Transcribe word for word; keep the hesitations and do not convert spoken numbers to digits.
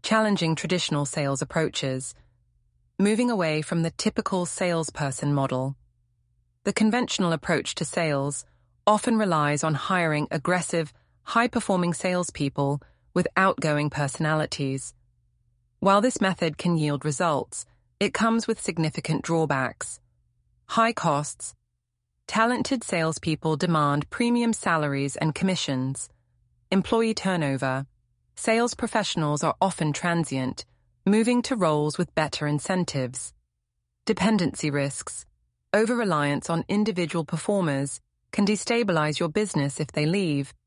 challenging traditional sales approaches, moving away from the typical salesperson model. The conventional approach to sales often relies on hiring aggressive, high-performing salespeople with outgoing personalities. While this method can yield results, it comes with significant drawbacks. High costs. Talented salespeople demand premium salaries and commissions. Employee turnover. Sales professionals are often transient, moving to roles with better incentives. Dependency risks. Over-reliance on individual performers can destabilize your business if they leave.